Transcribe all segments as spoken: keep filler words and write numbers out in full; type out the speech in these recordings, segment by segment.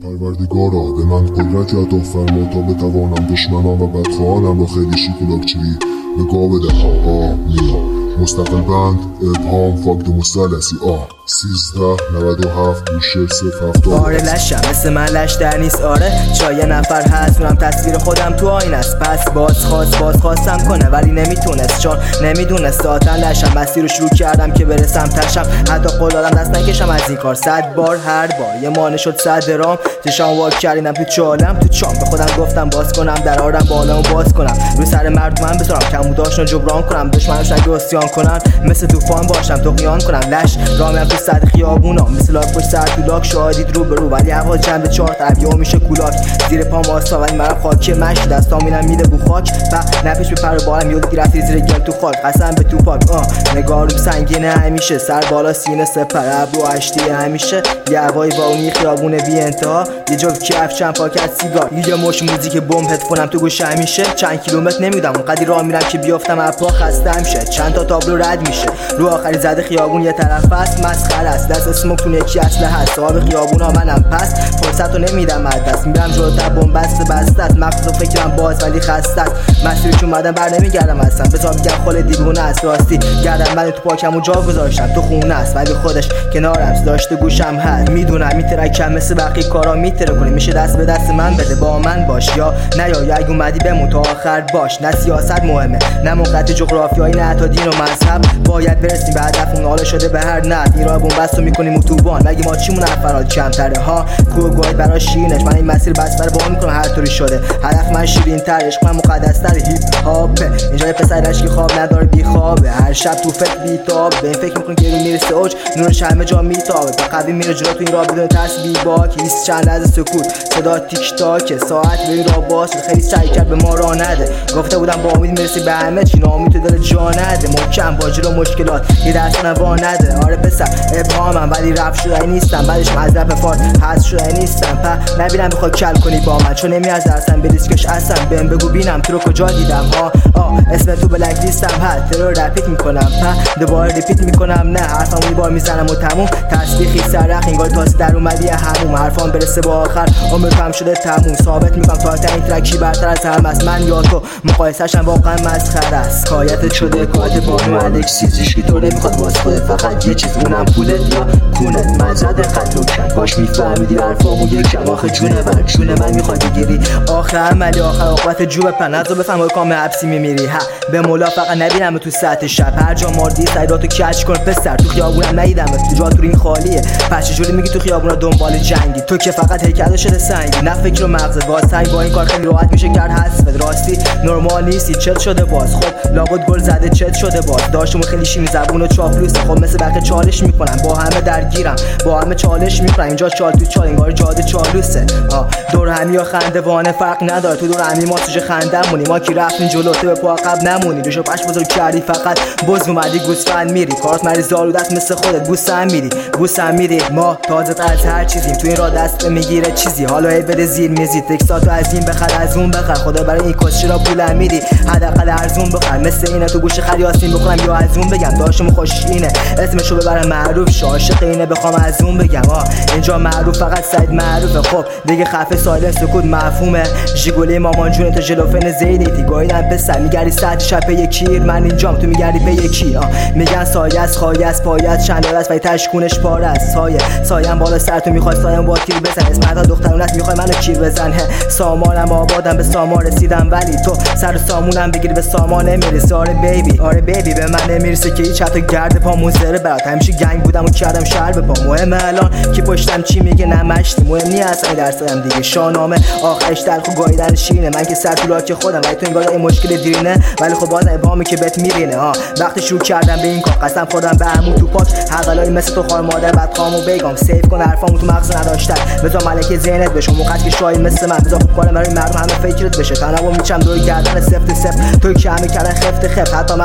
پروردگارا به من قدرتی عطا فرما تا بتوانم دشمنان و بدخواهانم را خیلی شیکولاکچری به گا بدهم. آمین. مستقل بند ابهام فاکت مثلثی آه سیزده نود و هفت گوشه صفر هفتاد. آره لشم مثل من لش در نیست. آره چای نفر هست اونم تصویر خودم تو آینه است. پس باز خواست باز خواستم کنه ولی نمیتونست چون نمیدونست آتن لشم. مسیر رو شروع کردم که برسم تشم. حتی قول دادم دست نکشم از این کار. صد بار هر بار یه مانع شد صد درام. چشام واک کردم تو چالم تو چام. به خودم گفتم باز کنم درارم بالامو باز کنم. روی سر مردمم بذارم کموداشون جبران کنم. دشمنش نگه اسیان کنن مثل طوفان باشم تو قیان کنم. لش رامم تو صد خیابونا مثل لاک پشت سر تو لاک. شاهدید رو به رو ولی هوا جنب چهار طبیعه میشه کولاک. زیر پام آسا ولی مرا خاکی مشت دستام میرم میده بو خاک. و نپیش به پر بالم یاد گرفتی زیر گل تو خاک. قسم به تو پاک آه نگارم سنگینه همیشه. سر بالا سینه سپر ابرو اشتی همیشه. یه هوای بارونی خیابون بی انتها. یه جو کف چند پاکت سیگار. یه مش موزیک بم هدفونم تو گوش همیشه. چند کیلومتر نمیدم اونقدی راه میرم که بیافتم از پا خسته میشه. چند تا تابلو رد میشه. رو آخری زده خیابون یه طرف است مسخره است. دست اسموک تو یکی اصله هست. صاحب خیابونا منم پس فرصتو نمیدم از دست. میرم جلوتر بنبست بسته است. مغز و فکرم باز ولی خسته است. مسیری که اومدم بر نمیگردم اصلا. بذار بگم خل دیوونه است. راستی گردم من تو پاکمو جا گذاشتم. تو خونه است ولی خودش کنارم داشته گوشم هست. میدونم میترکم مثل بقیه کارا میتره کنی. میشه دست به دست من بده با من باش یا نه یا اگه اومدی بمون تا آخر باش. نه سیاست مهمه نه موقعیت جغرافیایی نه حتی دین و مذهب. باید برسیم به هدفمون. حالا شده به هر نحو این راه بنبستو میکنیم اتوبان. مگه ما چیمون افراد کمتره ها. کوه گاهی برای شیرینش من این مسیر بسپر با میکنم هر طوری شده. هدف من شیرین تر عشق من مقدس تر هیپ هاپه. اینجا یه پسرش که خواب نداره بی خوابه. هر شب تو فکر بیتاب به این فکر میکنه که رو میرسه اوج. نورش همه جا میتابه. به قوی میره جلو تو این راه بدون ترس بی باک. هیچ چند لحظه سکوت صدا تیک تاک. ساعت به این راه باز خیلی سعی کرد به ما راه نده. گفته بودم با امید میرسی به همه چی. ناامید تو دل جا نده. محکم با جلو مشکلات یه دست نوا نده. آره پسر ابهامم ولی رپ شده نیستم. بعدش از رپ فارس حذف شده نیستم. په نبینم بخوای کل کنی با من چون نمی از درسم به ریسکش اصلا. بهم بگو بینم تو رو کجا دیدم ها. آه اسم تو بلک لیستم ها. ترور رپیت میکنم په دوباره ریپیت میکنم. نه حرفمو یه بار میزنم و تموم. تسبیحی سرخ انگار تاس در اومدی هموم. حرفام برسه با آخر عمر کم شده تموم. ثابت میکنم تا تا این ترکی برتر از همه است. من یا تو مقایسه‌شم واقعا مسخره است. کایت شده کات بانو الکسیز هیچ کی تو نمیخواد واسه خودت. فقط یه چیز اونم پولت یا کونت. مزد خلوکن کاش میفهمیدی حرفامو یکم. آخه جونه من جونه من میخوای بگیری. آخه عملی آخر عاقبت جوب پنزو بفهم کام حبسی میمیری. ها به مولا فقط نبینم تو ساعت شب. هر جا مردی سایداتو کج کن پسر. تو خیابونم ندیدم تو جا تو این خالیه. پس چجوری میگی تو خیابونا دنبال جنگی؟ تو که فقط هیکل شده سنگی. نه فکر و مغز واسنگ با این کار خیلی راحت میشه کرد حذف. راستی نورمال نیستی چت شده باز. خب لابد گل زده چت شده باز. داشتم خیلی شیمی زبون و چاپلوس. خب مثل بقیه چالش میکنم با همه درگیرم. با همه چالش میکنم. اینجا چال تو چال انگار جاده چالوسه. آ دور همی یا خندوانه فرق نداره. تو دور همی ما توش خندمونی. ما کی رفتیم جلو تو به پا عقب نمونی. روشو پش بزرگ کردی فقط بز اومدی گوسفند میری. کارت مریض زالودت مثل خودت بوسم میری بوسم میری. ما تازه از هر چیزیم تو این راه دست میگیره چیزی. حالا ای بده زیر میزی تکساتو از این بخر از اون بخر. خدا برای این کس را پول میدی حداقل ارزون بخر. مثل اینه تو گوش خریاسین بخورم یا از اون بگم. داشتم خوش اینه اسمشو ببرم معروف. عاشق اینه بخوام از اون بگم. آ اینجا معروف فقط سید معروفه. خب دیگه خفه سایل سکوت مفهومه. ژیگولی مامان جون تو جلوفن زیدیتی گایدن پسر. میگردی ساعت شب یکی من اینجام تو میگردی به یکی. آ میگن سایه است خایه است پایه است چندار است ولی تشکونش پاره است. سایه سایم بالا سر تو میخوای سایم با تیر بزن. اسمت دخترونت میخوای منو کیر بزن. سامانم آبادم به سامان رسیدم ولی تو سر سامونم بگیری به سامان نمیرسی. آره بیبی آره بیبی به من نمیرسه که هیچ حتی گرد پامون زره برات. همیشه گنگ بودم و کردم شهر به پا. مهمه الان که پشتم چی میگه نمشتی. مهم نی اصلا درسم دیگه. شاهنامه آخرش تلخ و گاییدن شیرینه. من که سر تو لاک خودم ولی تو انگار این مشکل دیرینه. ولی خب باز ابهامی که بهت میرینه. ها وقتی شروع کردم به این کار قسم خوردم به عمو تو پاک. حقلای مثل تو خار مادر بدخوامو بگم. سیف کن حرفامو تو مغز نداشتن. بذار ملکه ذهنت بشه موقعی که شاید مثل من. بذار خوب کارم برای مردم همه فکرت بشه. تنوع میچم دور گردن سفت سفت. تو که همه کردن خفت خفت. حتی من تو حالا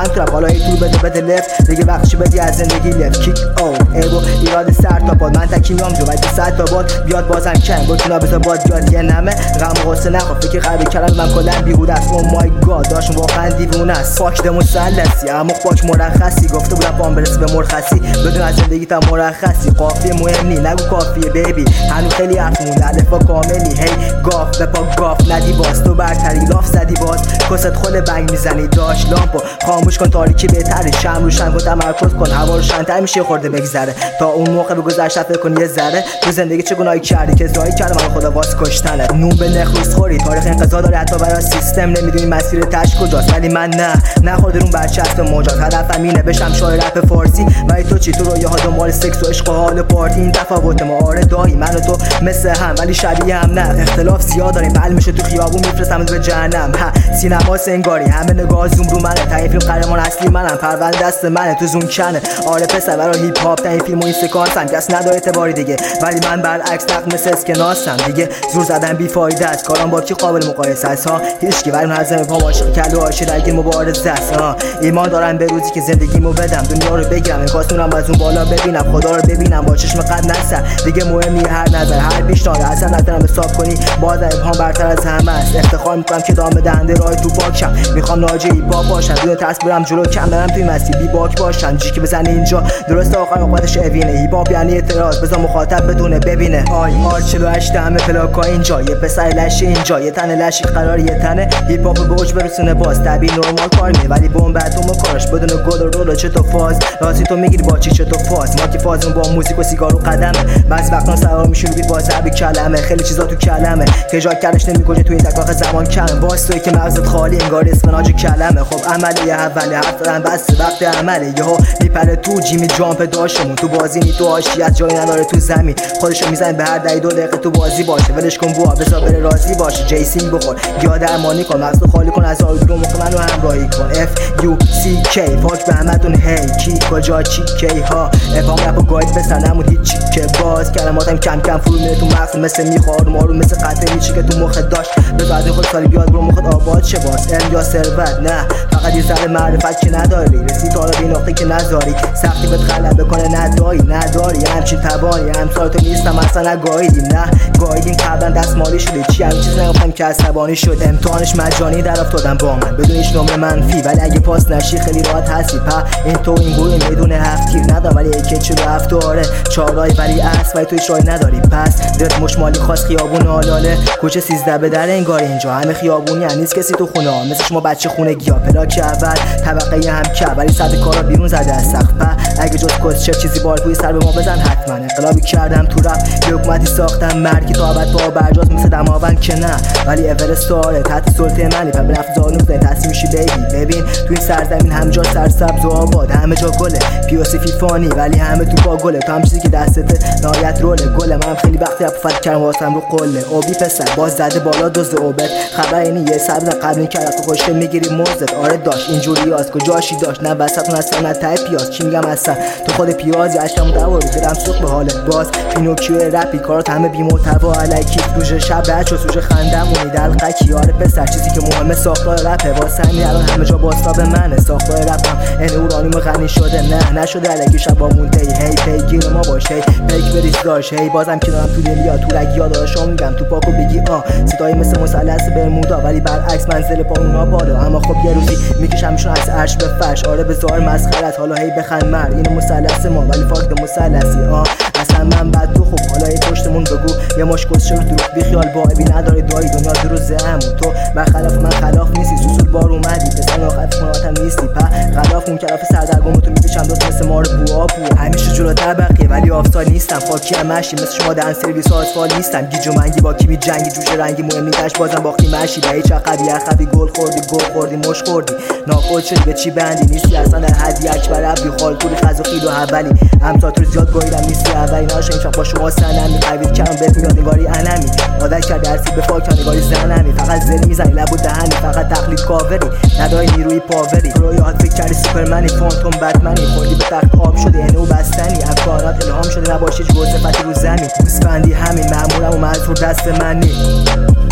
کارایی تو بده بده لفت دیگه وقتش بدی از زندگی لفت کیک او ایگو ایراد سر تا باد من تکی میام جو بعد صد تا باد بیاد بازم کم بتونا بذار باد بیاد یه نمه غم و غصه نخور فکر قلبی کردم من کلا بیهوده است او مای گاد داشون واقعا دیوونه است فاک ده مثلثی اما فاک مرخصی گفته بودم پام برسه به مرخصی بدون از زندگی تا مرخصی قافیه مهم نی نگو کافیه بیبی هنوز خیلی حرف مونده الفا کاملی هی گاف به پا گاف ندی باز تو برتری لاف زدی باز کست خل بنگ میزنی داش لامپو خاموش کن تاریکی بهتره شم روشن کن تمرکز کن هوا روشن‌تر میشه خورده بگذره تا اون موقع به گذشته فکر کن یه ذره تو زندگی چه گناهی کردی که زایی کرده من خدا واسه کشتنت نون به نخروس خوری تاریخ انقضا داره حتی برای سیستم نمیدونی مسیر تش کجاست ولی من نه نخورده اون برچسب مجاز هدفم اینه بشم شاعر رپ فارسی ولی تو چی تو رویاها دنبال سکس و عشق و حال پارتی این تفاوت ما آره دایی من و تو مثل هم ولی شبیه هم نه اختلاف زیاد داریم بل میشه تو خیابون میفرستم به جهنم ها سینما سنگاری همه نگاه زوم رو منه تا این فیلم قهرمان اصلی منم پرونده دست منه تو زوم کنه آره پسر برای هیپ هاپ تا این فیلم و این سکانسم کس نداره اعتباری دیگه ولی من برعکس نقد مثل اسکناسم دیگه زور زدن بیفایده است کارام با کی قابل مقایسه است ها هیچ کی ولی اون هزم پا عاشق کلو عاشق درگیر مبارزه است ها ایمان دارم به روزی که زندگیمو بدم دنیا رو بگیرم انکاسونم از اون بالا ببینم خدا رو ببینم با چشم قد نسر دیگه مهم نیه هر نظر هر پیشنهاد اصلا نتونم حساب کنی باز ابهام برتر از همه است افتخار میکنم که دام دنده راه تو پاکم میخوام ناجی با باشم بدون ترس برم جلو کم برم توی مسیر بی باک باشم جی که بزنه اینجا درست آخر اوقاتش اوینه هیپ هاپ یعنی اعتراض بذار مخاطب بدونه ببینه آی آر چهل و هشت همه پلاکا اینجا یه پسر لشی اینجا یه تن لشی قرار یه تنه هیپ هاپ به اوج برسونه باز طبیعی نورمال کار می ولی بمب اتم و کارش بدون گل و رول چه تو فاز راستی تو میگیری با چی چه تو فاز ما که فازمون با موزیک و سیگار و قدمه بعضی وقتا سوار میشیم بی باز ابی کلمه خیلی چیزا تو کلمه که جا کردش نمیگوجه تو این تکاخ زمان کم واسطوی که مغزت خالی انگار اسفناج کلمه خب عملیه اوله حرف دادن بس وقت عمله یهو میپره تو جیمی جامپ داشمون تو بازی نی تو آشیت جای نداره تو زمین خودشو میزنه به هر دقیقه دو دقیقه تو بازی باشه ولش کن بوا بذار بره راضی باشه جیسین بخور یا درمانی کن مغزو خالی کن از آلودگی موقع منو همراهی کن اف یو سی کی فاک به همتون هی کی کجا چی کی ها افام رپو گاید بسنمون هیچ چی که باز کلماتم کم کم فرو میره تو مغز مثل میخوار مارو مثل قطعه میچی که تو مخت داشت بذار از خود سالی بیاد برو مخت آباد شه باز ام یا ثروت نه فقط یه ذره معرفت که نداری رسی تا به نقطه که نذاری سختی بهت غلبه کنه نداری نداری همچین تبانی همسال تو نیستم اصلا نگاهیدیم نه گاهیدیم قبلا دستمالی شده چی همین چیز نگفتم که عصبانی شد امتحانش مجانی در افتادم با من بدون هیچ نمره منفی ولی اگه پاس نشی خیلی راحت هستی په این تو این گروه میدونه هفت تیر ندارم ولی یک چلو هفت آره چهارای ولی اصل ولی تو هیچ راهی نداری پس دلت مشمالی خواست خیابون آلاله کوچه سیزده به در انگار اینجا همه خیابونی هم نیست کسی تو خونه ها مثل شما بچه خونه گیا پلاک اول طبقه هم که ولی صد کارا بیرون زده از سقف په اگه جز کس چه چیزی بار توی سر به ما بزن حتما انقلابی کردم تو رپ یه حکومتی ساختم مرگی تا ابد با برجاز مثل دماوند که نه ولی اورست آره تحت سلطه منی پر به نفت زانو زنی تصمیم میشی بیبی ببین تو این سرزمین همجا سرسبز و آباد همه جا گله پیاسی فیفانی ولی همه تو پا گله تو هم چیزی که دستته نهایت روله گله منم خیلی وقتی رپ فت کردم واسم رو قله اوبی پسر باز زده بالا دوز اوبت خبر اینی یه سبز قبل این کرد تو خوشته میگیری موزت آره داش اینجوری از کجاشی داشت نه وسطون اصلا نه تای پیاز چی میگم اصلا تو خود پیازی اشکمو دور دلم سوخت به حالت باز پینوکیو رپی کارات همه بی محتوا الکی سوژه شب بچو سوژه خندمونی دلقکی آره پسر چیزی که مهمه ساختار رپه واسه همین الان همه جا باستاب منه ساختار رپم ان اورانیوم غنی شده نه نشده الکی شبامون دی هی پیگیر ما باشه هی پیک بریز داش هی بازم که دارم تو دلیا تو رگیا داشم میگم تو پاکو بگی آ صدای مثل مثلث برمودا ولی برعکس منزل پا اونا بالا اما خب یه روزی میکشمشون از عرش به فرش آره به زار مسخرت حالا هی بخند مر اینو مثلث ما ولی فاکت مثلثی آ اصلا من بعد تو خوب حالا پشتمون بگو یه ماش کسچه رو دروغ بی خیال بابی نداره دایی دنیا درو زهمون تو برخلاف من خلاف نیستی سوسول بار اومدی پسر آخرت خوناتم نیستی په خلاف اون طرف سردرگم تو میکشم دوست مثل مار بوا بو همیشه جلوتر بقیه ولی آفساید نیستم فاکی هم مشی مثل شما دهن سرویس آسفال نیستم گیج و منگی با کی بی جنگی جوش رنگی مهم نیتش بازم باختی مشی به هیچ عقبی عقبی گل خوردی گل خوردی مش خوردی ناخود شدی به چی بندی نیستی اصلا در حدی اکبر عبدی خالکوری خز و خیل و حولی امسا تو زیاد گاییدم نیستی اولی ناشه این با شما سنمی قوید کردم بهت میاد نگاری علمی عادت کرد درسی به فاک نگاری زنمی فقط زل میزنی لب و دهنی فقط تقلید کاوری نداری نیروی پاوری رویات فکر کردی سوپرمنی فانتوم بتمنی خوردی به تخت آب شده انو بستنی افکارات الهام شده نباشی جز صفتی رو زمین گوسفندی همین مأمورم و منظور دست منی